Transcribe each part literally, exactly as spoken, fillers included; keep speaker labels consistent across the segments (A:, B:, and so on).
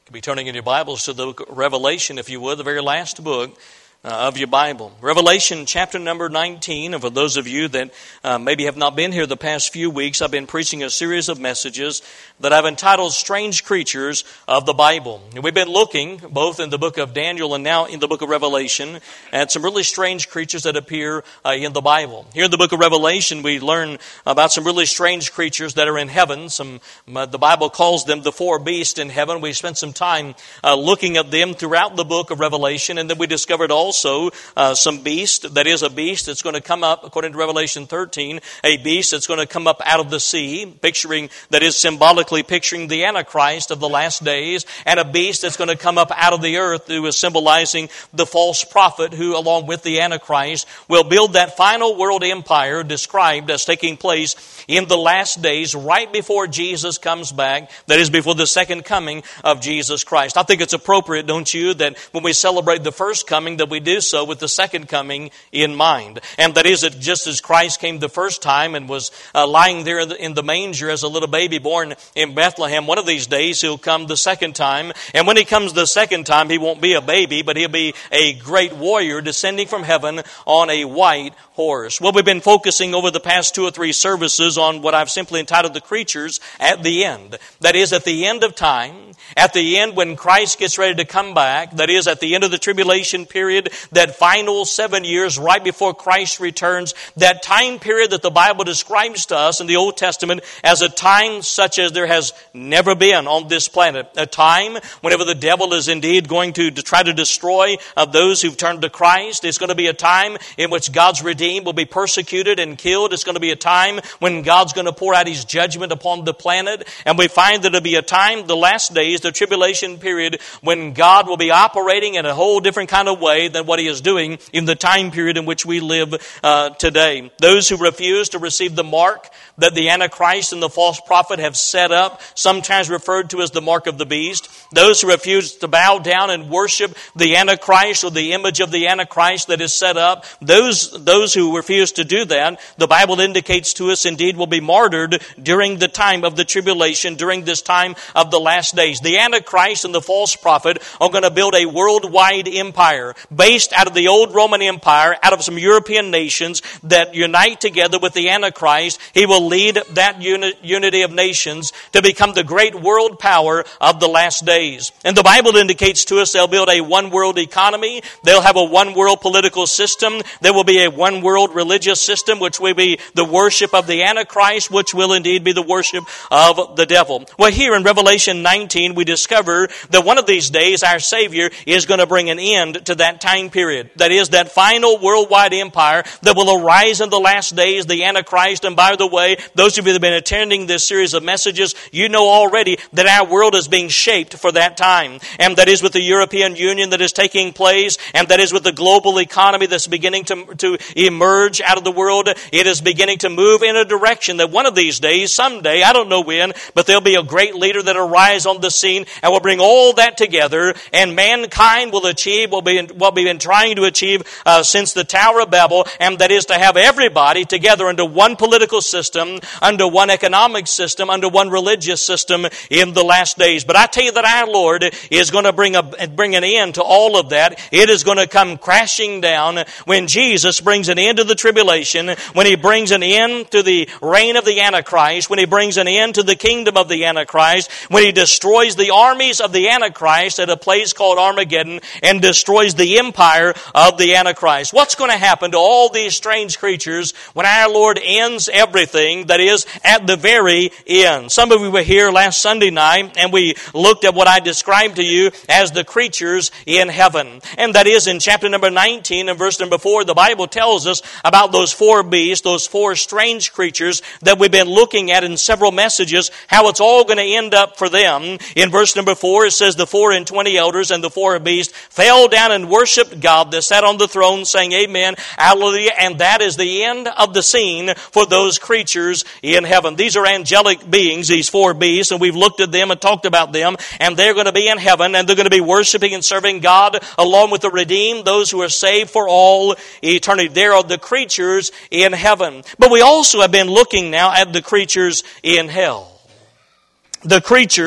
A: You'll be turning in your Bibles to the book of Revelation, if you would, the very last book Uh, of your Bible. Revelation chapter number nineteen, and for those of you that uh, maybe have not been here the past few weeks, I've been preaching a series of messages that I've entitled Strange Creatures of the Bible. And we've been looking, both in the book of Daniel and now in the book of Revelation, at some really strange creatures that appear uh, in the Bible. Here in the book of Revelation, we learn about some really strange creatures that are in heaven. Some uh, the Bible calls them the four beasts in heaven. We spent some time uh, looking at them throughout the book of Revelation, and then we discovered all Also, uh, some beast that is a beast that's going to come up, according to Revelation thirteen, a beast that's going to come up out of the sea, picturing, that is symbolically picturing the Antichrist of the last days, and a beast that's going to come up out of the earth who is symbolizing the false prophet who, along with the Antichrist, will build that final world empire described as taking place in the last days, right before Jesus comes back, that is before the second coming of Jesus Christ. I think it's appropriate, don't you, that when we celebrate the first coming, that we do so with the second coming in mind. And that is that just as Christ came the first time and was uh, lying there in the manger as a little baby born in Bethlehem, one of these days he'll come the second time. And when he comes the second time, he won't be a baby, but he'll be a great warrior descending from heaven on a white horse. Well, we've been focusing over the past two or three services on what I've simply entitled the creatures at the end. That is, at the end of time, at the end when Christ gets ready to come back, that is, at the end of the tribulation period, that final seven years right before Christ returns, that time period that the Bible describes to us in the Old Testament as a time such as there has never been on this planet. A time whenever the devil is indeed going to, to try to destroy uh, those who've turned to Christ. It's going to be a time in which God's redeemed will be persecuted and killed. It's going to be a time when God's going to pour out His judgment upon the planet. And we find that it'll be a time, the last days, the tribulation period, when God will be operating in a whole different kind of way than what He is doing in the time period in which we live uh, today. Those who refuse to receive the mark that the Antichrist and the false prophet have set up, sometimes referred to as the mark of the beast. Those who refuse to bow down and worship the Antichrist or the image of the Antichrist that is set up, those, those who refuse to do that, the Bible indicates to us indeed will be martyred during the time of the tribulation, during this time of the last days. The Antichrist and the false prophet are going to build a worldwide empire based out of the old Roman Empire, out of some European nations that unite together with the Antichrist. He will lead that uni- unity of nations to become the great world power of the last days. And the Bible indicates to us they'll build a one world economy. They'll have a one world political system. There will be a one world religious system, which will be the worship of the Antichrist, which will indeed be the worship of the devil. Well, here in Revelation nineteen, we discover that one of these days our Savior is going to bring an end to that time period. That is, that final worldwide empire that will arise in the last days, the Antichrist. And by the way, those of you that have been attending this series of messages, you know already that our world is being shaped for that time. And that is with the European Union that is taking place, and that is with the global economy that's beginning to, to emerge out of the world. It is beginning to move in a direction that one of these days, someday, I don't know when, but there'll be a great leader that will rise on the scene and will bring all that together, and mankind will achieve what we've been, what we've been trying to achieve uh, since the Tower of Babel, and that is to have everybody together under one political system, under one economic system, under one religious system in the last days. But I tell you that our Lord is going to bring a bring an end to all of that. It is going to come crashing down when Jesus brings an end to the tribulation, when He brings an end to the reign of the Antichrist, when He brings an end to the kingdom of the Antichrist, when He destroys the armies of the Antichrist at a place called Armageddon and destroys the empire of the Antichrist. What's going to happen to all these strange creatures when our Lord ends everything, that is, at the very end? Some of you were here last Sunday night and we looked at what I described to you as the creatures in heaven. And that is in chapter number nineteen and verse number four, the Bible tells us about those four beasts, those four strange creatures that we've been looking at in several messages, how it's all going to end up for them. In verse number four, it says, the four and twenty elders and the four beasts fell down and worshipped God that sat on the throne, saying, Amen, Hallelujah. And that is the end of the scene for those creatures in heaven. These are angelic beings, these four beasts, and we've looked at them and talked about them, and they're going to be in heaven, and they're going to be worshiping and serving God along with the redeemed, those who are saved for all eternity. There are the creatures in heaven. But we also have been looking now at the creatures in hell. The creatures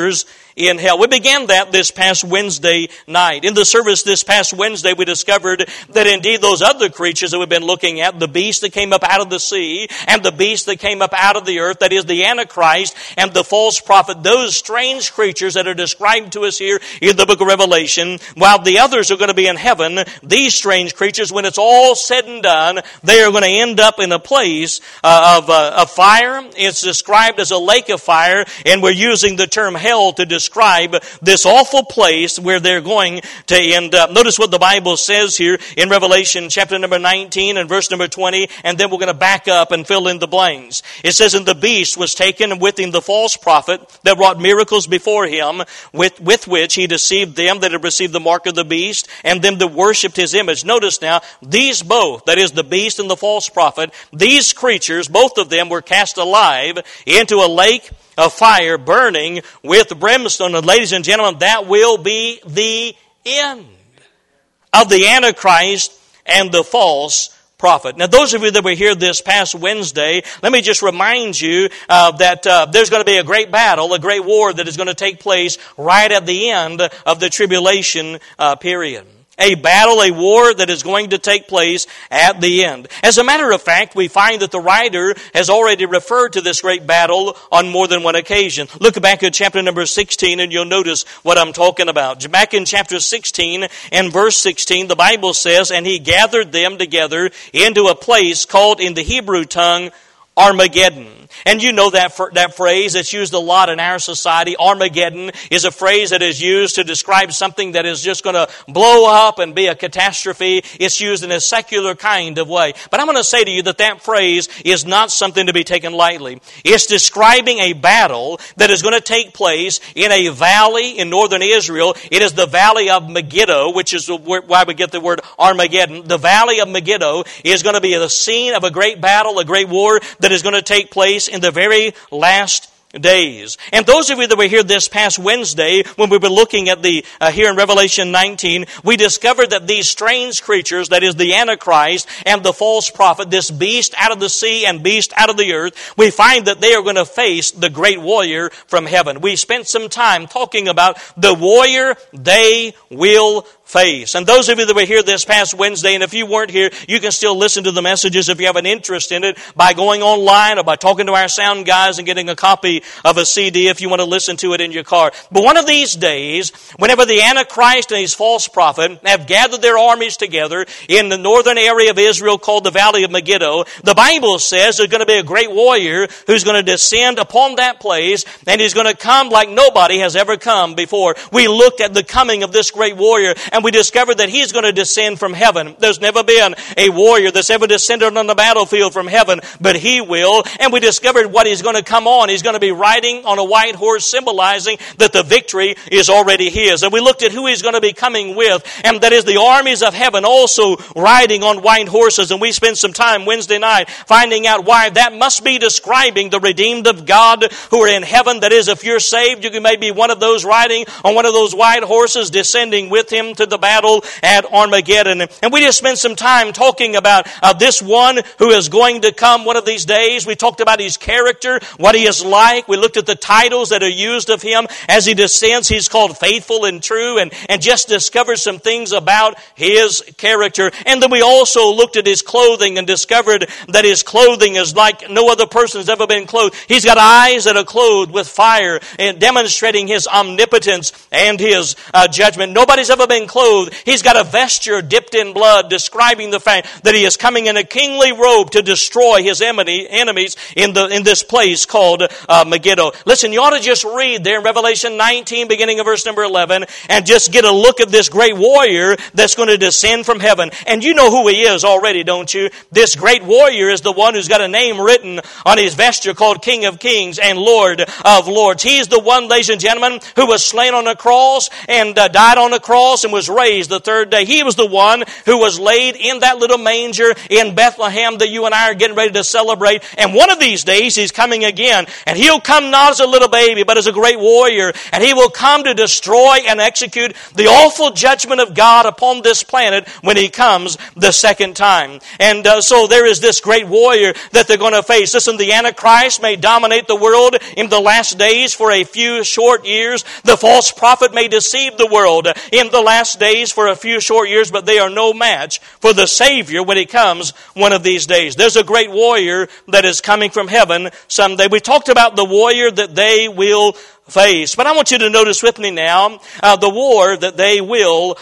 A: in hell. We began that this past Wednesday night. In the service this past Wednesday, we discovered that indeed those other creatures that we've been looking at, the beast that came up out of the sea and the beast that came up out of the earth, that is the Antichrist and the false prophet, those strange creatures that are described to us here in the book of Revelation, while the others are going to be in heaven, these strange creatures, when it's all said and done, they are going to end up in a place uh, of, uh, of fire. It's described as a lake of fire, and we're using the term hell to describe this awful place where they're going to end up. Notice what the Bible says here in Revelation chapter number nineteen and verse number twenty, and then we're going to back up and fill in the blanks. It says, "And the beast was taken, and with him the false prophet that wrought miracles before him, with, with which he deceived them that had received the mark of the beast, and them that worshipped his image." Notice now, these both, that is the beast and the false prophet, these creatures, both of them were cast alive into a lake of fire burning with brimstone. And ladies and gentlemen, that will be the end of the Antichrist and the false prophet. Now, those of you that were here this past Wednesday, let me just remind you uh, that uh, there's going to be a great battle, a great war that is going to take place right at the end of the tribulation uh, period. A battle, a war that is going to take place at the end. As a matter of fact, we find that the writer has already referred to this great battle on more than one occasion. Look back at chapter number sixteen and you'll notice what I'm talking about. Back in chapter sixteen and verse sixteen, the Bible says, "And he gathered them together into a place called in the Hebrew tongue Armageddon." And you know that that phrase. It's used a lot in our society. Armageddon is a phrase that is used to describe something that is just going to blow up and be a catastrophe. It's used in a secular kind of way. But I'm going to say to you that that phrase is not something to be taken lightly. It's describing a battle that is going to take place in a valley in northern Israel. It is the valley of Megiddo, which is why we get the word Armageddon. The valley of Megiddo is going to be the scene of a great battle, a great war that is going to take place in the very last days. And those of you that were here this past Wednesday, when we were looking at the uh, here in Revelation nineteen, we discovered that these strange creatures, that is the Antichrist and the false prophet, this beast out of the sea and beast out of the earth, we find that they are going to face the great warrior from heaven. We spent some time talking about the warrior they will face. And those of you that were here this past Wednesday, and if you weren't here, you can still listen to the messages if you have an interest in it by going online or by talking to our sound guys and getting a copy of a C D if you want to listen to it in your car. But one of these days, whenever the Antichrist and his false prophet have gathered their armies together in the northern area of Israel called the Valley of Megiddo, the Bible says there's going to be a great warrior who's going to descend upon that place, and he's going to come like nobody has ever come before. We looked at the coming of this great warrior, and we discovered that he's going to descend from heaven. There's never been a warrior that's ever descended on the battlefield from heaven, but he will. And we discovered what he's going to come on. He's going to be riding on a white horse, symbolizing that the victory is already his. And we looked at who he's going to be coming with, and that is the armies of heaven also riding on white horses. And we spent some time Wednesday night finding out why that must be describing the redeemed of God who are in heaven. That is, if you're saved, you may be one of those riding on one of those white horses, descending with him to the battle at Armageddon. And we just spent some time talking about uh, this one who is going to come one of these days. We talked about his character, what he is like. We looked at the titles that are used of him as he descends. He's called faithful and true, and, and just discovered some things about his character. And then we also looked at his clothing and discovered that his clothing is like no other person has ever been clothed. He's got eyes that are clothed with fire, and demonstrating his omnipotence and his uh, judgment. Nobody's ever been clothed. He's got a vesture dipped in blood, describing the fact that he is coming in a kingly robe to destroy his enemies in the in this place called uh, Megiddo. Listen, you ought to just read there in Revelation nineteen, beginning of verse number eleven, and just get a look at this great warrior that's going to descend from heaven. And you know who he is already, don't you? This great warrior is the one who's got a name written on his vesture called King of Kings and Lord of Lords. He's the one, ladies and gentlemen, who was slain on a cross and uh, died on a cross and was raised the third day. He was the one who was laid in that little manger in Bethlehem that you and I are getting ready to celebrate. And one of these days He's coming again. And He'll come not as a little baby, but as a great warrior. And He will come to destroy and execute the awful judgment of God upon this planet when He comes the second time. And uh, so there is this great warrior that they're going to face. Listen, the Antichrist may dominate the world in the last days for a few short years. The false prophet may deceive the world in the last days for a few short years, but they are no match for the Savior when He comes one of these days. There's a great warrior that is coming from heaven someday. We talked about the warrior that they will face, but I want you to notice with me now uh, the war that they will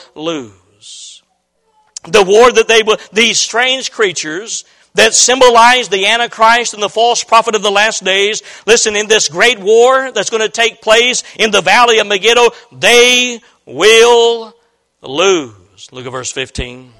A: lose. The war that they will, these strange creatures that symbolize the Antichrist and the false prophet of the last days. Listen, in this great war that's going to take place in the valley of Megiddo, they will lose. Look at verse fifteen.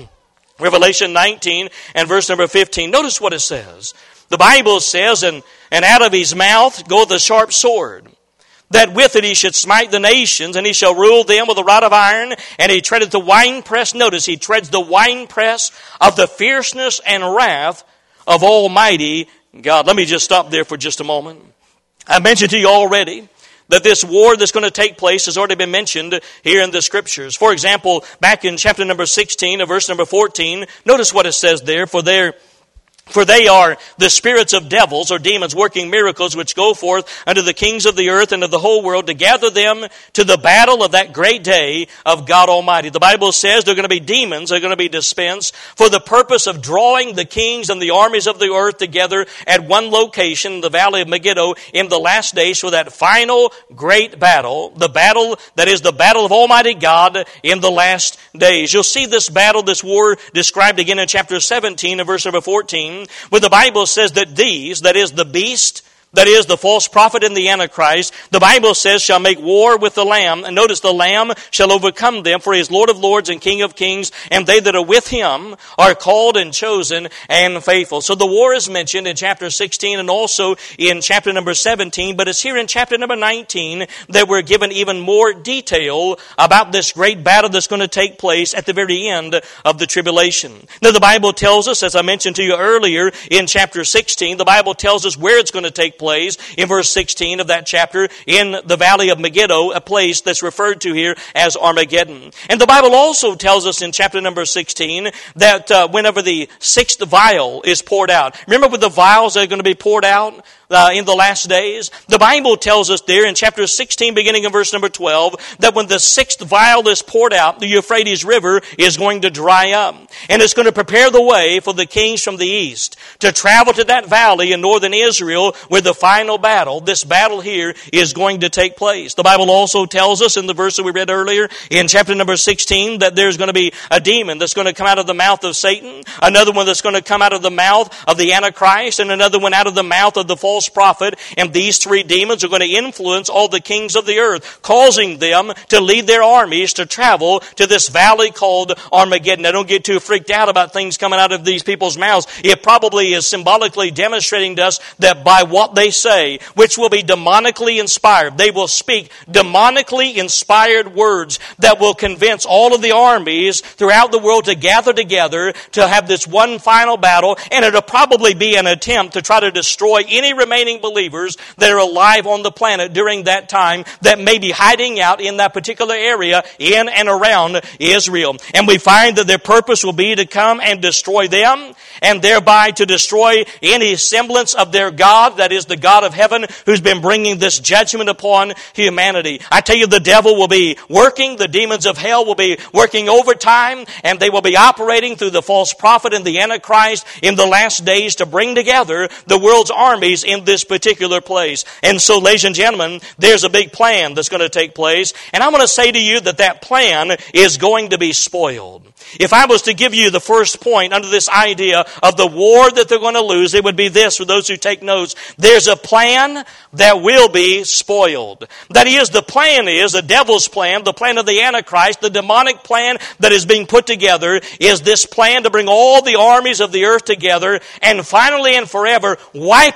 A: Revelation nineteen and verse number fifteen. Notice what it says. The Bible says, and, and out of his mouth goeth a sharp sword, that with it he should smite the nations, and he shall rule them with a rod of iron, and he treadeth the winepress. Notice, he treads the winepress of the fierceness and wrath of Almighty God. Let me just stop there for just a moment. I mentioned to you already that this war that's going to take place has already been mentioned here in the Scriptures. For example, back in chapter number sixteen, and verse number fourteen, notice what it says there, for there For they are the spirits of devils or demons working miracles which go forth unto the kings of the earth and of the whole world to gather them to the battle of that great day of God Almighty. The Bible says they're going to be demons, they're going to be dispensed for the purpose of drawing the kings and the armies of the earth together at one location, the valley of Megiddo, in the last days for that final great battle, the battle that is the battle of Almighty God in the last days. You'll see this battle, this war described again in chapter seventeen and verse number fourteen. Where the Bible says that these, that is the beast, that is the false prophet and the Antichrist, the Bible says shall make war with the Lamb. And notice the Lamb shall overcome them, for he is Lord of lords and King of kings, and they that are with him are called and chosen and faithful. So the war is mentioned in chapter sixteen and also in chapter number seventeen, but it's here in chapter number nineteen that we're given even more detail about this great battle that's going to take place at the very end of the tribulation. Now the Bible tells us, as I mentioned to you earlier in chapter sixteen, the Bible tells us where it's going to take place in verse sixteen of that chapter in the valley of Megiddo, a place that's referred to here as Armageddon. And the Bible also tells us in chapter number sixteen that uh, whenever the sixth vial is poured out, remember with the vials that are going to be poured out Uh, in the last days? The Bible tells us there in chapter sixteen, beginning in verse number twelve, that when the sixth vial is poured out, the Euphrates River is going to dry up. And it's going to prepare the way for the kings from the east to travel to that valley in northern Israel where the final battle, this battle here, is going to take place. The Bible also tells us in the verse that we read earlier in chapter number sixteen that there's going to be a demon that's going to come out of the mouth of Satan, another one that's going to come out of the mouth of the Antichrist, and another one out of the mouth of the false prophet, and these three demons are going to influence all the kings of the earth, causing them to lead their armies to travel to this valley called Armageddon. Now don't get too freaked out about things coming out of these people's mouths. It probably is symbolically demonstrating to us that by what they say, which will be demonically inspired, they will speak demonically inspired words that will convince all of the armies throughout the world to gather together to have this one final battle, and it'll probably be an attempt to try to destroy any remaining believers that are alive on the planet during that time that may be hiding out in that particular area in and around Israel. And we find that their purpose will be to come and destroy them, and thereby to destroy any semblance of their God, that is the God of heaven, who's been bringing this judgment upon humanity. I tell you, the devil will be working, the demons of hell will be working overtime, and they will be operating through the false prophet and the Antichrist in the last days to bring together the world's armies in this particular place. And so, ladies and gentlemen, there's a big plan that's going to take place, and I'm going to say to you that that plan is going to be spoiled. If I was to give you the first point under this idea of the war that they're going to lose, it would be this for those who take notes. There's a plan that will be spoiled. That is, the plan is, the devil's plan, the plan of the Antichrist, the demonic plan that is being put together is this plan to bring all the armies of the earth together and finally and forever wipe out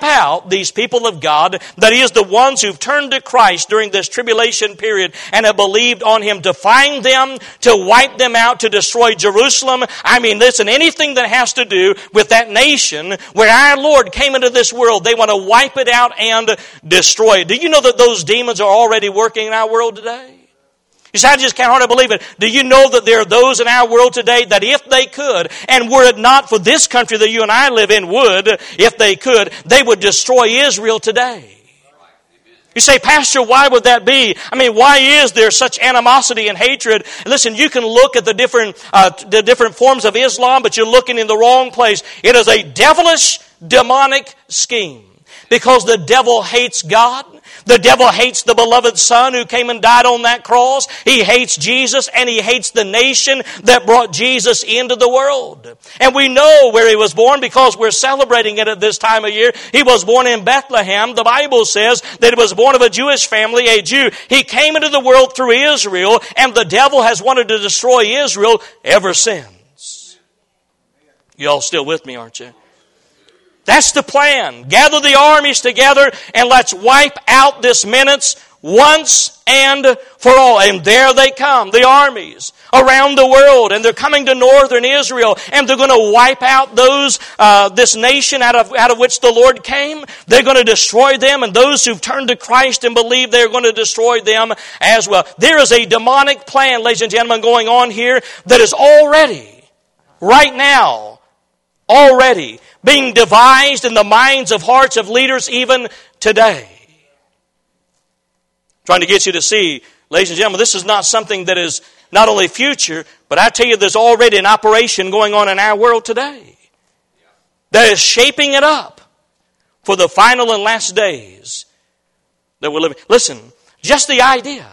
A: these people of God, that is the ones who've turned to Christ during this tribulation period and have believed on Him, to find them, to wipe them out, to destroy Jerusalem. I mean, listen, anything that has to do with that nation where our Lord came into this world, they want to wipe it out and destroy it. Do you know that those demons are already working in our world today? You say, I just can't hardly believe it. Do you know that there are those in our world today that if they could, and were it not for this country that you and I live in would, if they could, they would destroy Israel today? You say, Pastor, why would that be? I mean, why is there such animosity and hatred? Listen, you can look at the different, uh, the different forms of Islam, but you're looking in the wrong place. It is a devilish, demonic scheme. Because the devil hates God. The devil hates the beloved Son who came and died on that cross. He hates Jesus, and he hates the nation that brought Jesus into the world. And we know where He was born because we're celebrating it at this time of year. He was born in Bethlehem. The Bible says that He was born of a Jewish family, a Jew. He came into the world through Israel, and the devil has wanted to destroy Israel ever since. You all still with me, aren't you? That's the plan. Gather the armies together and let's wipe out this menace once and for all. And there they come, the armies around the world, and they're coming to northern Israel, and they're going to wipe out those, uh, this nation out of, out of which the Lord came. They're going to destroy them, and those who've turned to Christ and believe they're going to destroy them as well. There is a demonic plan, ladies and gentlemen, going on here that is already, right now, already being devised in the minds of hearts of leaders even today. Trying to get you to see, ladies and gentlemen, this is not something that is not only future, but I tell you there's already an operation going on in our world today that is shaping it up for the final and last days that we're living. Listen, just the idea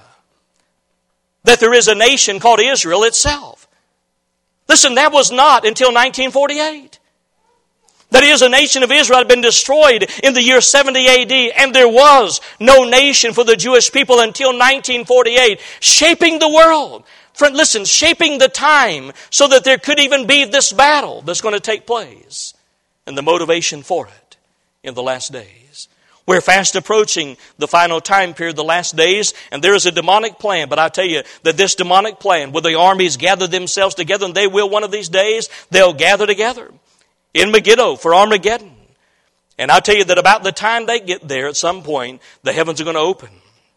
A: that there is a nation called Israel itself. Listen, that was not until nineteen forty-eight. That is, a nation of Israel had been destroyed in the year seventy A D, and there was no nation for the Jewish people until nineteen forty-eight, shaping the world. Friend, listen, shaping the time so that there could even be this battle that's going to take place, and the motivation for it in the last days. We're fast approaching the final time period, the last days, and there is a demonic plan. But I tell you that this demonic plan, where the armies gather themselves together, and they will one of these days, they'll gather together in Megiddo for Armageddon. And I'll tell you that about the time they get there, at some point, the heavens are going to open.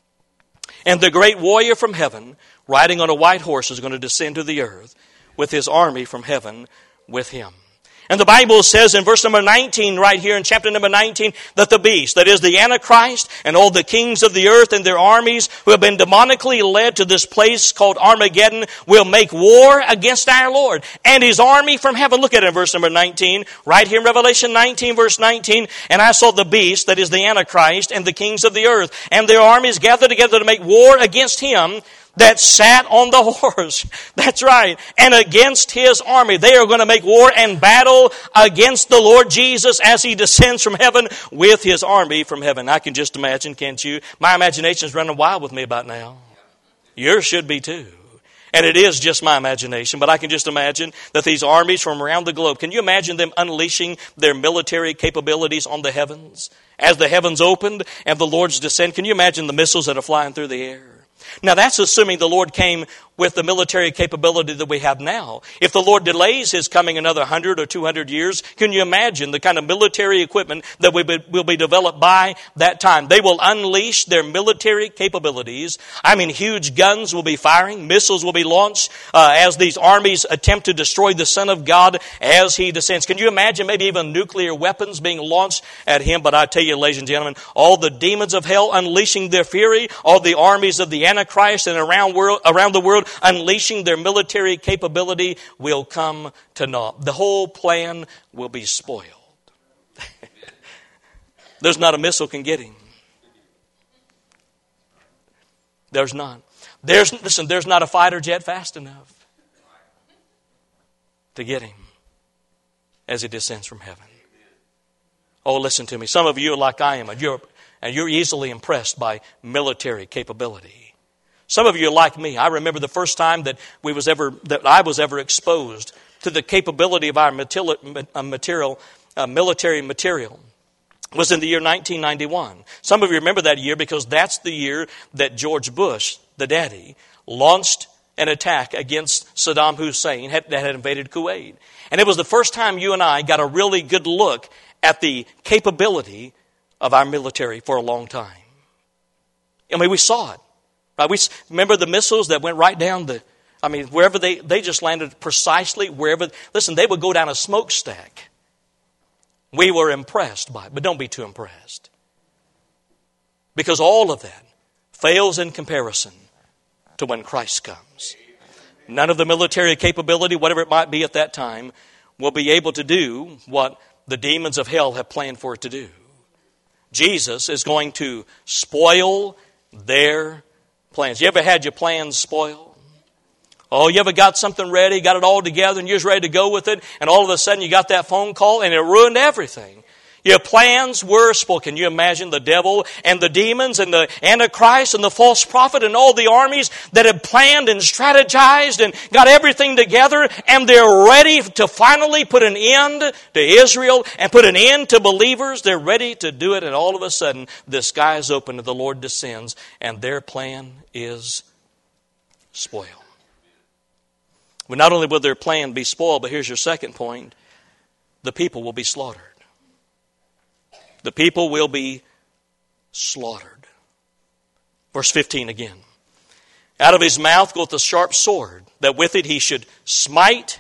A: And the great warrior from heaven, riding on a white horse, is going to descend to the earth with his army from heaven with him. And the Bible says in verse number nineteen, right here in chapter number nineteen, that the beast, that is the Antichrist, and all the kings of the earth and their armies who have been demonically led to this place called Armageddon will make war against our Lord and His army from heaven. Look at it in verse number nineteen, right here in Revelation nineteen, verse nineteen. And I saw the beast, that is the Antichrist, and the kings of the earth and their armies gathered together to make war against Him that sat on the horse. That's right. And against His army. They are going to make war and battle against the Lord Jesus as He descends from heaven with His army from heaven. I can just imagine, can't you? My imagination is running wild with me about now. Yours should be too. And it is just my imagination, but I can just imagine that these armies from around the globe, can you imagine them unleashing their military capabilities on the heavens? As the heavens opened and the Lord's descent, can you imagine the missiles that are flying through the air? Now that's assuming the Lord came with the military capability that we have now. If the Lord delays His coming another hundred or two hundred years, can you imagine the kind of military equipment that will be developed by that time? They will unleash their military capabilities. I mean, huge guns will be firing, missiles will be launched uh, as these armies attempt to destroy the Son of God as He descends. Can you imagine maybe even nuclear weapons being launched at Him? But I tell you, ladies and gentlemen, all the demons of hell unleashing their fury, all the armies of the Antichrist and around world around the world unleashing their military capability will come to naught. The whole plan will be spoiled. There's not a missile can get Him. There's not. There's listen, there's not a fighter jet fast enough to get Him as He descends from heaven. Oh, listen to me. Some of you are like I am, and you're, and you're easily impressed by military capability. Some of you are like me. I remember the first time that we was ever that I was ever exposed to the capability of our material, material uh, military material. was in the year nineteen ninety-one. Some of you remember that year because that's the year that George Bush, the daddy, launched an attack against Saddam Hussein that had invaded Kuwait. And it was the first time you and I got a really good look at the capability of our military for a long time. I mean, we saw it. Right? We remember the missiles that went right down the, I mean, wherever they, they just landed precisely wherever. Listen, they would go down a smokestack. We were impressed by it, but don't be too impressed. Because all of that fails in comparison to when Christ comes. None of the military capability, whatever it might be at that time, will be able to do what the demons of hell have planned for it to do. Jesus is going to spoil their plans. You ever had your plans spoiled? Oh, you ever got something ready, got it all together, and you're just ready to go with it, and all of a sudden you got that phone call, and it ruined everything. Your plans were spoiled. Can you imagine the devil and the demons and the Antichrist and the false prophet and all the armies that have planned and strategized and got everything together, and they're ready to finally put an end to Israel and put an end to believers. They're ready to do it, and all of a sudden the sky is open and the Lord descends, and their plan is spoiled. Well, not only will their plan be spoiled, but here's your second point. The people will be slaughtered. The people will be slaughtered. Verse fifteen again. Out of his mouth goeth a sharp sword, that with it he should smite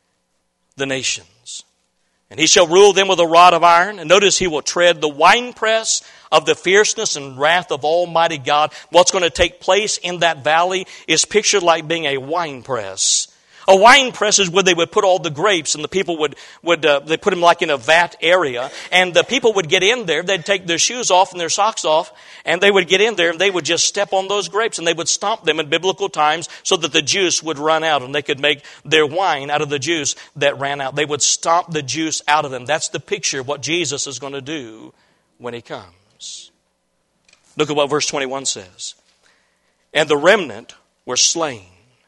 A: the nations. And he shall rule them with a rod of iron. And notice he will tread the winepress of the fierceness and wrath of Almighty God. What's going to take place in that valley is pictured like being a winepress. A wine press is where they would put all the grapes, and the people would, would uh, they put them like in a vat area, and the people would get in there, they'd take their shoes off and their socks off, and they would get in there and they would just step on those grapes, and they would stomp them in biblical times so that the juice would run out, and they could make their wine out of the juice that ran out. They would stomp the juice out of them. That's the picture of what Jesus is going to do when he comes. Look at what verse twenty-one says. And the remnant were slain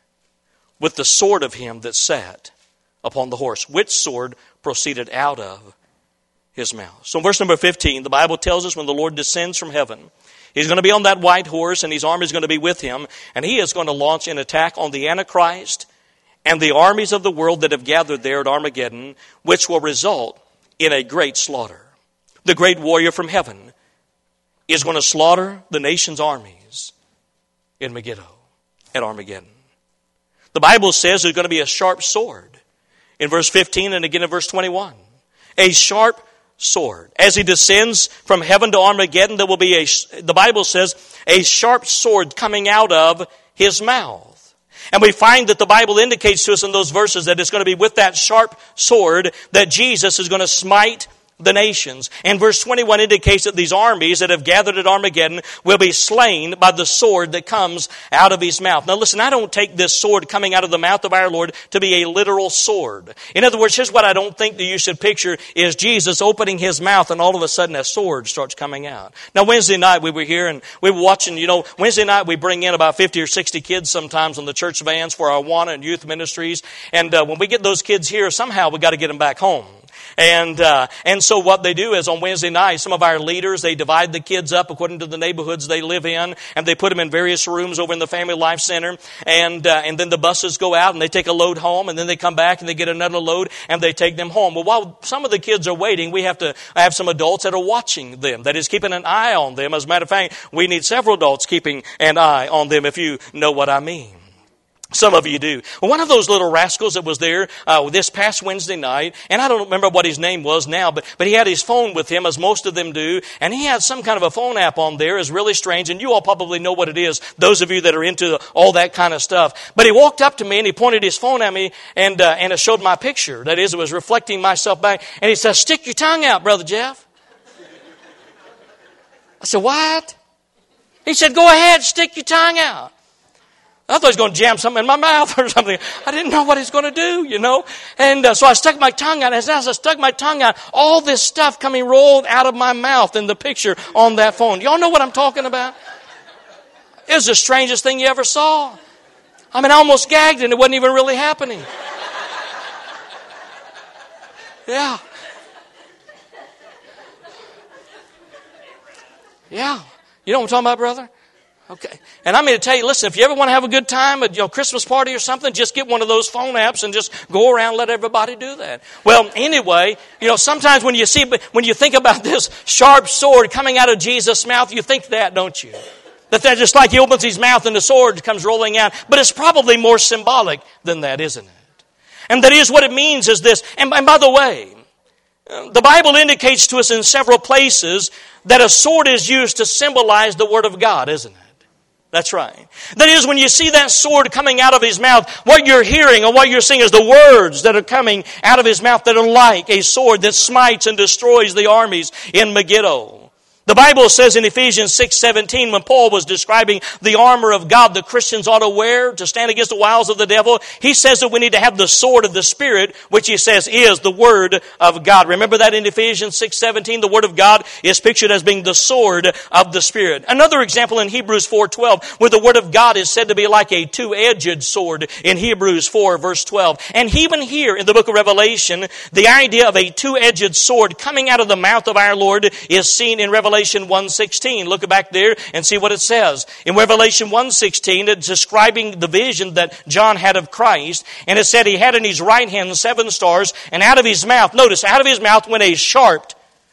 A: with the sword of him that sat upon the horse, which sword proceeded out of his mouth. So in verse number fifteen, the Bible tells us when the Lord descends from heaven, he's going to be on that white horse and his army is going to be with him, and he is going to launch an attack on the Antichrist and the armies of the world that have gathered there at Armageddon, which will result in a great slaughter. The great warrior from heaven is going to slaughter the nation's armies in Megiddo, at Armageddon. The Bible says there's going to be a sharp sword in verse fifteen and again in verse twenty-one. A sharp sword. As he descends from heaven to Armageddon, there will be a, the Bible says, a sharp sword coming out of his mouth. And we find that the Bible indicates to us in those verses that it's going to be with that sharp sword that Jesus is going to smite the nations. And verse twenty-one indicates that these armies that have gathered at Armageddon will be slain by the sword that comes out of his mouth. Now listen, I don't take this sword coming out of the mouth of our Lord to be a literal sword. In other words, here's what I don't think that you should picture is Jesus opening his mouth and all of a sudden a sword starts coming out. Now Wednesday night we were here and we were watching, you know, Wednesday night we bring in about fifty or sixty kids sometimes on the church vans for our Awana and youth ministries. And uh, when we get those kids here, somehow we got to get them back home. And uh, and so what they do is on Wednesday night, some of our leaders, they divide the kids up according to the neighborhoods they live in, and they put them in various rooms over in the Family Life Center. And uh, and then the buses go out and they take a load home, and then they come back and they get another load and they take them home. Well, while some of the kids are waiting, we have to have some adults that are watching them, that is keeping an eye on them. As a matter of fact, we need several adults keeping an eye on them, if you know what I mean. Some of you do. Well, one of those little rascals that was there uh, this past Wednesday night, and I don't remember what his name was now, but, but he had his phone with him, as most of them do, and he had some kind of a phone app on there. It's really strange, and you all probably know what it is, those of you that are into all that kind of stuff. But he walked up to me, and he pointed his phone at me, and uh, and it showed my picture. That is, it was reflecting myself back, and he said, "Stick your tongue out, Brother Jeff." I said, "What?" He said, "Go ahead, stick your tongue out." I thought he was going to jam something in my mouth or something. I didn't know what he was going to do, you know. And uh, so I stuck my tongue out. As I stuck my tongue out, all this stuff coming rolled out of my mouth in the picture on that phone. Y'all know what I'm talking about? It was the strangest thing you ever saw. I mean, I almost gagged and it wasn't even really happening. Yeah. Yeah. You know what I'm talking about, brother? Okay. And I'm going to tell you, listen, if you ever want to have a good time, a you know, Christmas party or something, just get one of those phone apps and just go around and let everybody do that. Well, anyway, you know, sometimes when you see, when you think about this sharp sword coming out of Jesus' mouth, you think that, don't you? That that just like he opens his mouth and the sword comes rolling out. But it's probably more symbolic than that, isn't it? And that is what it means is this. And, and by the way, the Bible indicates to us in several places that a sword is used to symbolize the Word of God, isn't it? That's right. That is, when you see that sword coming out of his mouth, what you're hearing or what you're seeing is the words that are coming out of his mouth that are like a sword that smites and destroys the armies in Megiddo. The Bible says in Ephesians six seventeen, when Paul was describing the armor of God the Christians ought to wear to stand against the wiles of the devil, he says that we need to have the sword of the Spirit, which he says is the Word of God. Remember that in Ephesians six seventeen, the Word of God is pictured as being the sword of the Spirit. Another example in Hebrews four twelve, where the Word of God is said to be like a two-edged sword in Hebrews four verse twelve. And even here in the book of Revelation, the idea of a two-edged sword coming out of the mouth of our Lord is seen in Revelation Revelation one sixteen. Look back there and see what it says. In Revelation one sixteen, it's describing the vision that John had of Christ. And it said he had in his right hand seven stars, and out of his mouth, notice, out of his mouth went a sharp,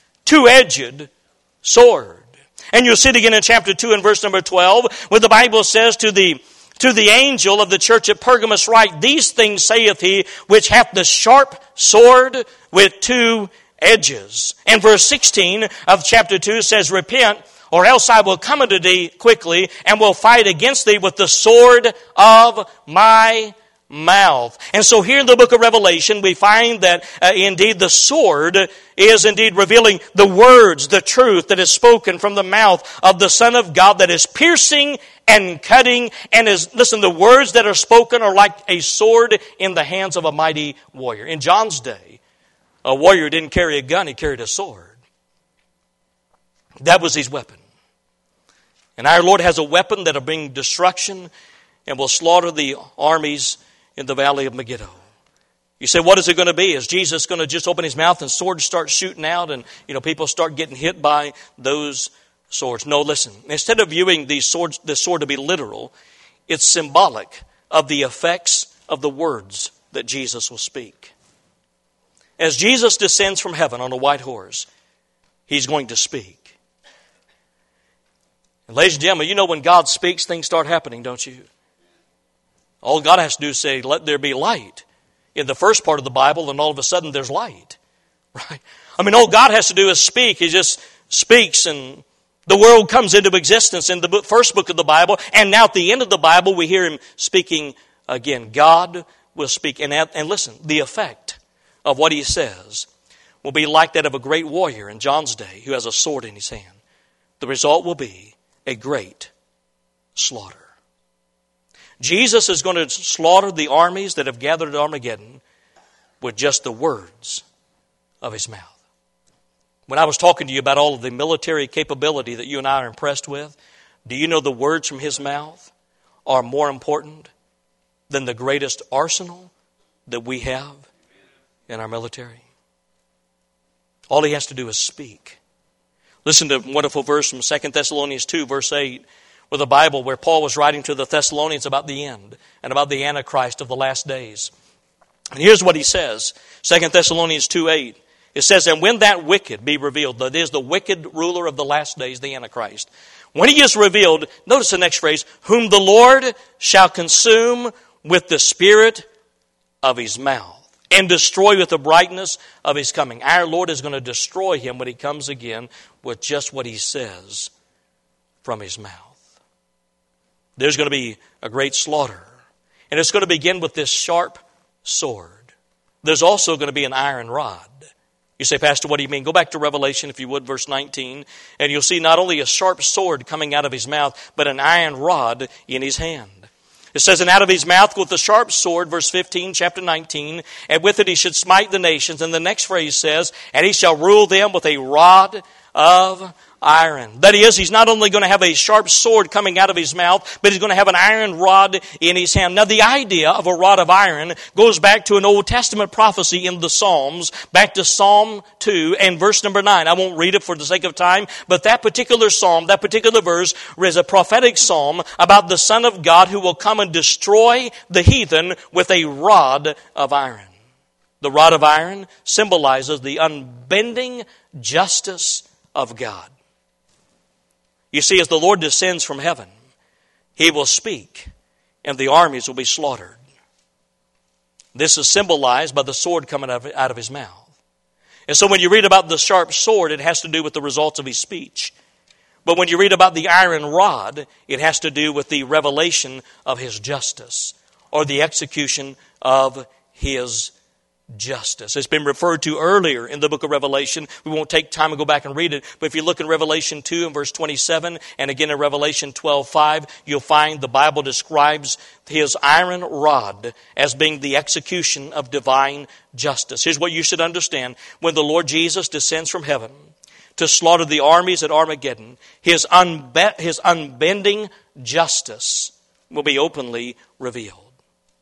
A: two-edged sword. And you'll see it again in chapter two and verse number twelve, where the Bible says to the To the angel of the church at Pergamos write, these things saith he, which hath the sharp sword with two edges. And verse sixteen of chapter two says, repent, or else I will come unto thee quickly, and will fight against thee with the sword of my mouth. And so here in the book of Revelation, we find that uh, indeed the sword is indeed revealing the words, the truth that is spoken from the mouth of the Son of God, that is piercing and cutting, and is, listen, the words that are spoken are like a sword in the hands of a mighty warrior. In John's day, a warrior didn't carry a gun, he carried a sword. That was his weapon. And our Lord has a weapon that will bring destruction and will slaughter the armies in the valley of Megiddo. You say, what is it going to be? Is Jesus going to just open his mouth and swords start shooting out and, you know, people start getting hit by those swords? No, listen. Instead of viewing these swords, this sword to be literal, it's symbolic of the effects of the words that Jesus will speak. As Jesus descends from heaven on a white horse, he's going to speak. And ladies and gentlemen, you know when God speaks, things start happening, don't you? All God has to do is say, let there be light. In the first part of the Bible, and all of a sudden there's light. Right? I mean, all God has to do is speak. He just speaks and the world comes into existence in the first book of the Bible. And now at the end of the Bible, we hear him speaking again. God will speak. And, and listen, the effect of what he says will be like that of a great warrior in John's day who has a sword in his hand. The result will be a great slaughter. Jesus is going to slaughter the armies that have gathered at Armageddon with just the words of his mouth. When I was talking to you about all of the military capability that you and I are impressed with, do you know the words from his mouth are more important than the greatest arsenal that we have in our military? All he has to do is speak. Listen to a wonderful verse from Second Thessalonians two, verse eight, with the Bible where Paul was writing to the Thessalonians about the end and about the Antichrist of the last days. And here's what he says, Second Thessalonians two eight. It says, and when that wicked be revealed, that is the wicked ruler of the last days, the Antichrist, when he is revealed, notice the next phrase, whom the Lord shall consume with the spirit of his mouth, and destroy with the brightness of his coming. Our Lord is going to destroy him when he comes again with just what he says from his mouth. There's going to be a great slaughter. And it's going to begin with this sharp sword. There's also going to be an iron rod. You say, Pastor, what do you mean? Go back to Revelation, if you would, verse nineteen, and you'll see not only a sharp sword coming out of his mouth, but an iron rod in his hand. It says, and out of his mouth with the sharp sword, verse fifteen, chapter nineteen, and with it he should smite the nations. And the next phrase says, and he shall rule them with a rod of iron. That is, he's not only going to have a sharp sword coming out of his mouth, but he's going to have an iron rod in his hand. Now, the idea of a rod of iron goes back to an Old Testament prophecy in the Psalms, back to Psalm two and verse number nine. I won't read it for the sake of time, but that particular psalm, that particular verse is a prophetic psalm about the Son of God who will come and destroy the heathen with a rod of iron. The rod of iron symbolizes the unbending justice of God. You see, as the Lord descends from heaven, He will speak, and the armies will be slaughtered. This is symbolized by the sword coming out of, out of His mouth. And so when you read about the sharp sword, it has to do with the results of His speech. But when you read about the iron rod, it has to do with the revelation of His justice, or the execution of His justice. It's been referred to earlier in the book of Revelation. We won't take time to go back and read it, but if you look in Revelation two and verse twenty-seven, and again in Revelation twelve five, you'll find the Bible describes His iron rod as being the execution of divine justice. Here's what you should understand. When the Lord Jesus descends from heaven to slaughter the armies at Armageddon, His, unbe- his unbending justice will be openly revealed.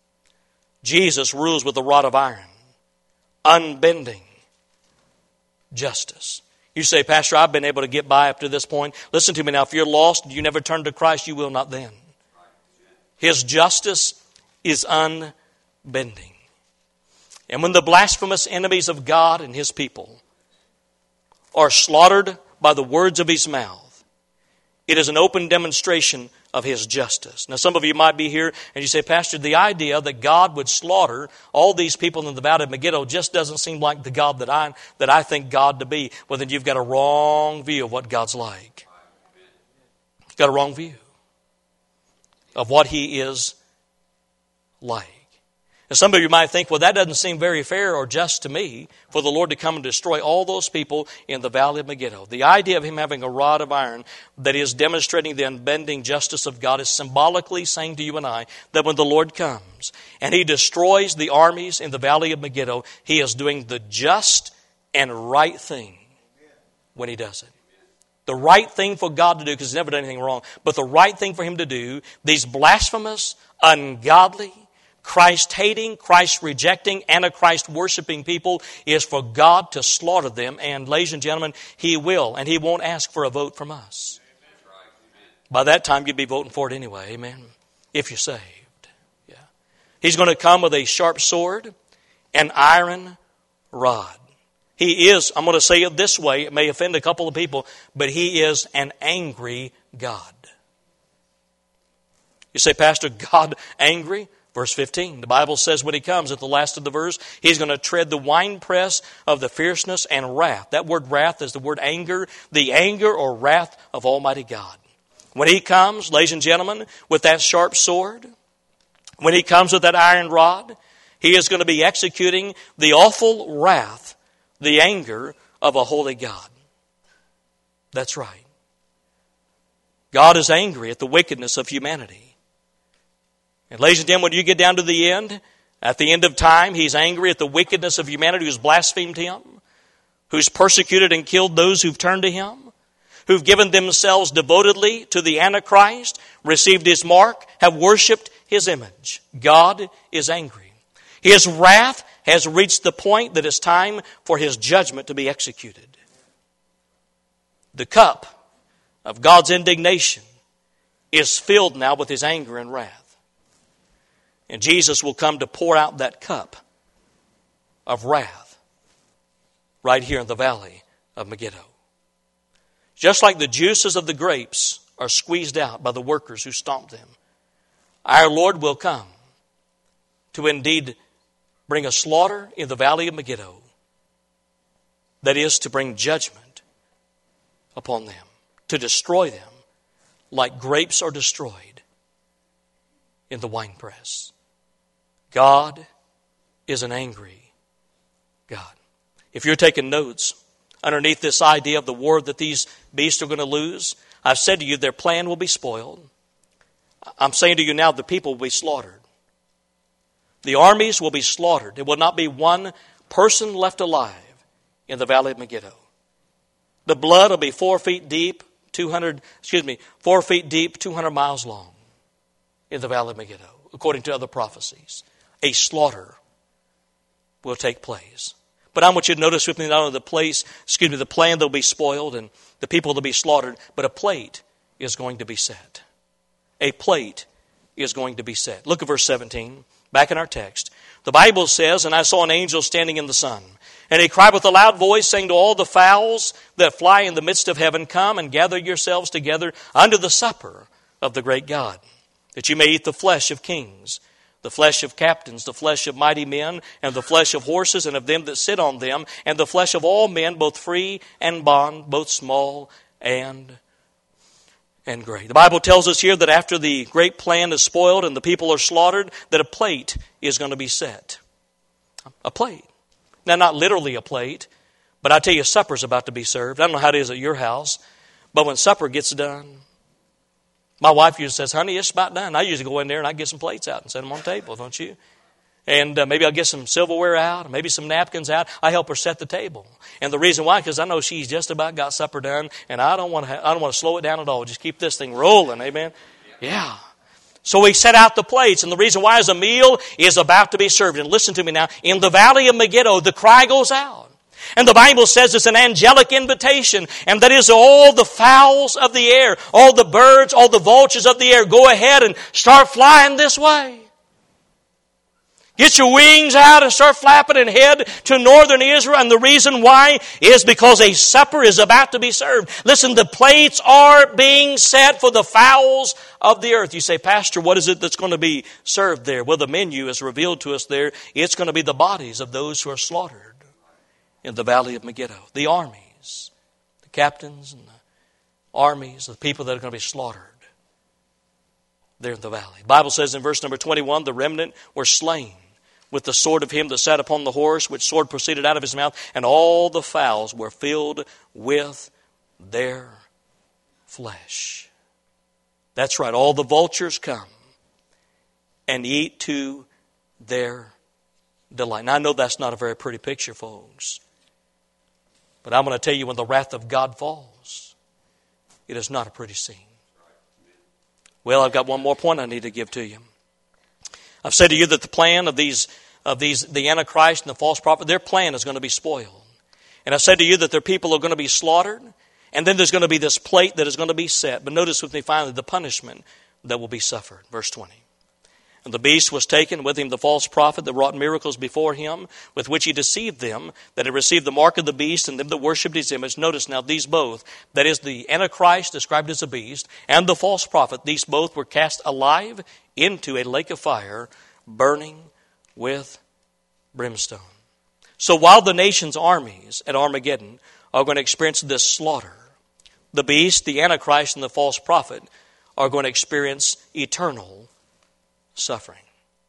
A: Jesus rules with a rod of iron. Unbending justice. You say, Pastor, I've been able to get by up to this point. Listen to me now. If you're lost and you never turn to Christ, you will not then. His justice is unbending. And when the blasphemous enemies of God and His people are slaughtered by the words of His mouth, it is an open demonstration of His justice. Now, some of you might be here and you say, Pastor, the idea that God would slaughter all these people in the Valley of Megiddo just doesn't seem like the God that I, that I think God to be. Well, then you've got a wrong view of what God's like. You've got a wrong view of what He is like. And some of you might think, well, that doesn't seem very fair or just to me for the Lord to come and destroy all those people in the Valley of Megiddo. The idea of Him having a rod of iron that is demonstrating the unbending justice of God is symbolically saying to you and I that when the Lord comes and He destroys the armies in the Valley of Megiddo, He is doing the just and right thing when He does it. The right thing for God to do, because He's never done anything wrong, but the right thing for Him to do, these blasphemous, ungodly, Christ-hating, Christ-rejecting, Antichrist-worshiping people is for God to slaughter them. And ladies and gentlemen, He will. And He won't ask for a vote from us. By that time, you'd be voting for it anyway. Amen. If you're saved. Yeah. He's going to come with a sharp sword, an iron rod. He is, I'm going to say it this way, it may offend a couple of people, but He is an angry God. You say, Pastor, God angry? Verse fifteen, the Bible says when He comes at the last of the verse, He's going to tread the winepress of the fierceness and wrath. That word wrath is the word anger, the anger or wrath of Almighty God. When He comes, ladies and gentlemen, with that sharp sword, when He comes with that iron rod, He is going to be executing the awful wrath, the anger of a holy God. That's right. God is angry at the wickedness of humanity. And ladies and gentlemen, when you get down to the end, at the end of time, He's angry at the wickedness of humanity who's blasphemed Him, who's persecuted and killed those who've turned to Him, who've given themselves devotedly to the Antichrist, received His mark, have worshipped His image. God is angry. His wrath has reached the point that it's time for His judgment to be executed. The cup of God's indignation is filled now with His anger and wrath. And Jesus will come to pour out that cup of wrath right here in the Valley of Megiddo. Just like the juices of the grapes are squeezed out by the workers who stomp them, our Lord will come to indeed bring a slaughter in the Valley of Megiddo. That is, to bring judgment upon them, to destroy them like grapes are destroyed in the winepress. God is an angry God. If you're taking notes, underneath this idea of the war that these beasts are going to lose, I've said to you their plan will be spoiled. I'm saying to you now the people will be slaughtered. The armies will be slaughtered. There will not be one person left alive in the Valley of Megiddo. The blood will be four feet deep, two hundred, excuse me, four feet deep, two hundred miles long in the valley of Megiddo, according to other prophecies. A slaughter will take place. But I want you to notice with me not only the place, excuse me, the plan that will be spoiled and the people that will be slaughtered, but a plate is going to be set. A plate is going to be set. Look at verse seventeen, back in our text. The Bible says, "And I saw an angel standing in the sun, and he cried with a loud voice, saying to all the fowls that fly in the midst of heaven, Come and gather yourselves together unto the supper of the great God, that you may eat the flesh of kings, the flesh of captains, the flesh of mighty men, and the flesh of horses, and of them that sit on them, and the flesh of all men, both free and bond, both small and and great." The Bible tells us here that after the great plan is spoiled and the people are slaughtered, that a plate is going to be set. A plate. Now, not literally a plate, but I tell you, supper's about to be served. I don't know how it is at your house, but when supper gets done, my wife usually says, "Honey, it's about done." I usually go in there and I get some plates out and set them on the table, don't you? And uh, maybe I'll get some silverware out, maybe some napkins out. I help her set the table. And the reason why, because I know she's just about got supper done, and I don't want to. Ha- I don't want to slow it down at all. Just keep this thing rolling, amen. Yeah. So we set out the plates, and the reason why is a meal is about to be served. And listen to me now. In the valley of Megiddo, the cry goes out. And the Bible says it's an angelic invitation, and that is all the fowls of the air, all the birds, all the vultures of the air, go ahead and start flying this way. Get your wings out and start flapping and head to northern Israel. And the reason why is because a supper is about to be served. Listen, the plates are being set for the fowls of the earth. You say, "Pastor, what is it that's going to be served there?" Well, the menu is revealed to us there. It's going to be the bodies of those who are slaughtered in the valley of Megiddo. The armies, the captains and the armies, the people that are going to be slaughtered there in the valley. The Bible says in verse number twenty-one, "The remnant were slain with the sword of him that sat upon the horse, which sword proceeded out of his mouth, and all the fowls were filled with their flesh." That's right, all the vultures come and eat to their delight. Now, I know that's not a very pretty picture, folks, but I'm going to tell you, when the wrath of God falls, it is not a pretty scene. Well, I've got one more point I need to give to you. I've said to you that the plan of these, of these, the Antichrist and the false prophet, their plan is going to be spoiled. And I've said to you that their people are going to be slaughtered, and then there's going to be this plate that is going to be set. But notice with me finally the punishment that will be suffered. Verse twenty. "And the beast was taken, with him the false prophet that wrought miracles before him, with which he deceived them, that had received the mark of the beast, and them that worshipped his image." Notice now, these both, that is the Antichrist described as a beast, and the false prophet, these both were cast alive into a lake of fire, burning with brimstone. So while the nation's armies at Armageddon are going to experience this slaughter, the beast, the Antichrist, and the false prophet are going to experience eternal suffering.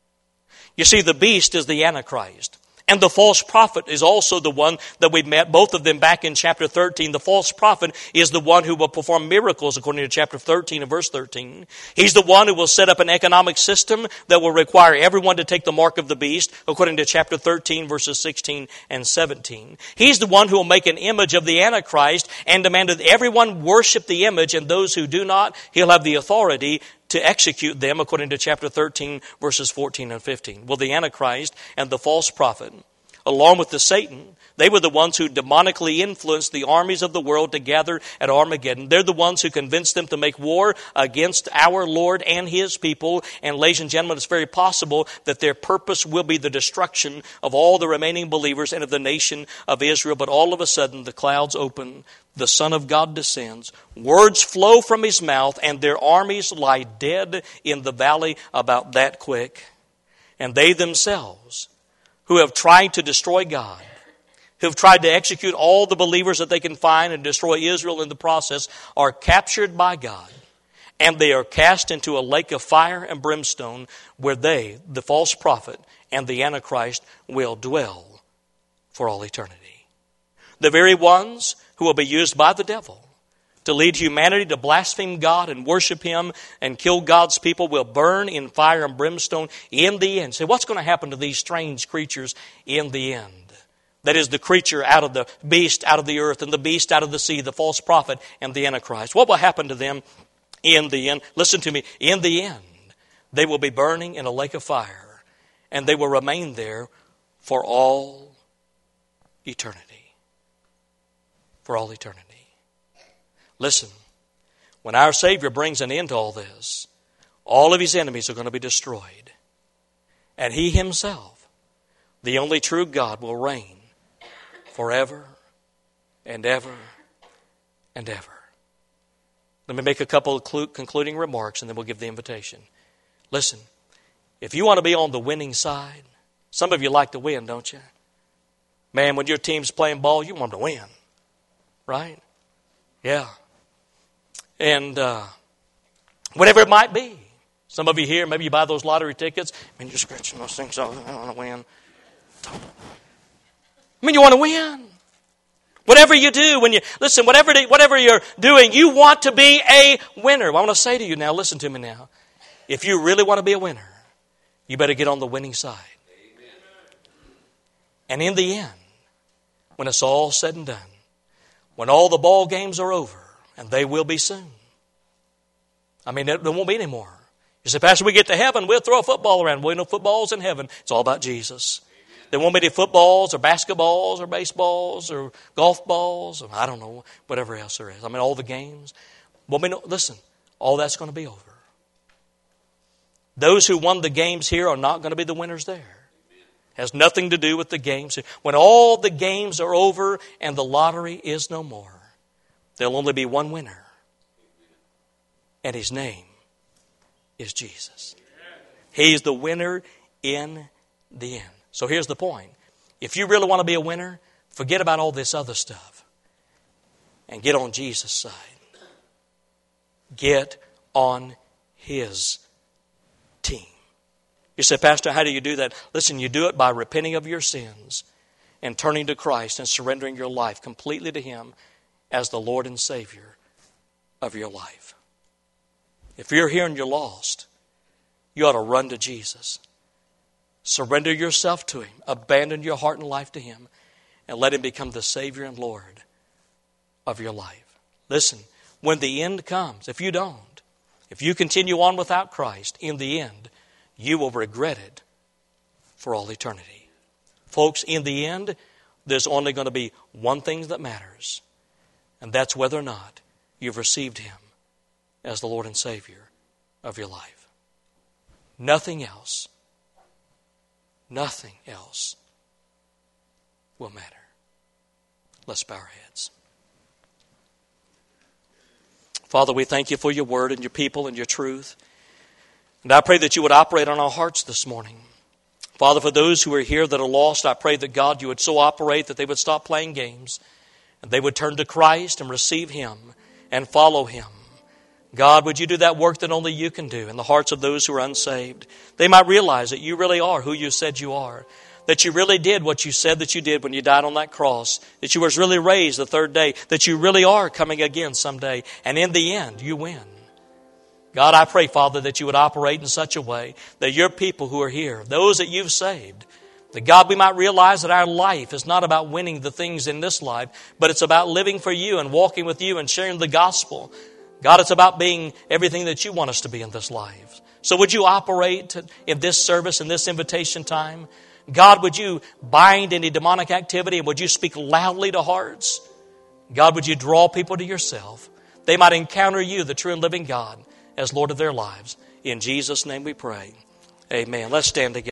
A: You see, the beast is the Antichrist, and the false prophet is also the one that we met, both of them back in chapter thirteen. The false prophet is the one who will perform miracles according to chapter thirteen and verse thirteen. He's the one who will set up an economic system that will require everyone to take the mark of the beast according to chapter thirteen verses sixteen and seventeen. He's the one who will make an image of the Antichrist and demand that everyone worship the image, and those who do not, he'll have the authority to execute them according to chapter thirteen, verses fourteen and fifteen. Well, the Antichrist and the false prophet, along with the Satan, they were the ones who demonically influenced the armies of the world to gather at Armageddon. They're the ones who convinced them to make war against our Lord and His people. And ladies and gentlemen, it's very possible that their purpose will be the destruction of all the remaining believers and of the nation of Israel. But all of a sudden, the clouds open, the Son of God descends, words flow from His mouth, and their armies lie dead in the valley about that quick. And they themselves, who have tried to destroy God, who have tried to execute all the believers that they can find and destroy Israel in the process, are captured by God, and they are cast into a lake of fire and brimstone, where they, the false prophet and the Antichrist, will dwell for all eternity. The very ones who will be used by the devil to lead humanity to blaspheme God and worship Him and kill God's people will burn in fire and brimstone in the end. So what's going to happen to these strange creatures in the end? That is the creature out of the beast, out of the earth, and the beast out of the sea, the false prophet and the Antichrist. What will happen to them in the end? Listen to me. In the end, they will be burning in a lake of fire, and they will remain there for all eternity. For all eternity. Listen, when our Savior brings an end to all this, all of His enemies are going to be destroyed. And He Himself, the only true God, will reign forever and ever and ever. Let me make a couple of concluding remarks and then we'll give the invitation. Listen, if you want to be on the winning side, some of you like to win, don't you? Man, when your team's playing ball, you want to win. Right? Yeah. And uh, whatever it might be. Some of you here, maybe you buy those lottery tickets. I mean, you're scratching those things off. I don't want to win. I mean, you want to win. Whatever you do, when you listen, whatever whatever you're doing, you want to be a winner. I want to say to you now, listen to me now. If you really want to be a winner, you better get on the winning side. Amen. And in the end, when it's all said and done, when all the ball games are over, and they will be soon. I mean, there won't be any more. You say, Pastor, we get to heaven, we'll throw a football around. Well, no footballs in heaven. It's all about Jesus. There won't be any footballs or basketballs or baseballs or golf balls or I don't know, whatever else there is. I mean, all the games. Won't be no, listen, all that's going to be over. Those who won the games here are not going to be the winners there. It has nothing to do with the games. When all the games are over and the lottery is no more, there'll only be one winner. And His name is Jesus. He's the winner in the end. So here's the point. If you really want to be a winner, forget about all this other stuff and get on Jesus' side. Get on His team. You say, Pastor, how do you do that? Listen, you do it by repenting of your sins and turning to Christ and surrendering your life completely to Him as the Lord and Savior of your life. If you're here and you're lost, you ought to run to Jesus. Surrender yourself to Him. Abandon your heart and life to Him. And let Him become the Savior and Lord of your life. Listen, when the end comes, if you don't, if you continue on without Christ, in the end, you will regret it for all eternity. Folks, in the end, there's only going to be one thing that matters. And that's whether or not you've received Him as the Lord and Savior of your life. Nothing else, nothing else will matter. Let's bow our heads. Father, we thank You for Your word and Your people and Your truth. And I pray that You would operate on our hearts this morning. Father, for those who are here that are lost, I pray that God, You would so operate that they would stop playing games and they would turn to Christ and receive Him and follow Him. God, would You do that work that only You can do in the hearts of those who are unsaved? They might realize that You really are who You said You are. That You really did what You said that You did when You died on that cross. That You was really raised the third day. That You really are coming again someday. And in the end, You win. God, I pray, Father, that You would operate in such a way that Your people who are here, those that You've saved, that God, we might realize that our life is not about winning the things in this life, but it's about living for You and walking with You and sharing the gospel. God, it's about being everything that You want us to be in this life. So would You operate in this service, in this invitation time? God, would You bind any demonic activity and would You speak loudly to hearts? God, would You draw people to Yourself? They might encounter You, the true and living God, as Lord of their lives. In Jesus' name we pray. Amen. Let's stand together.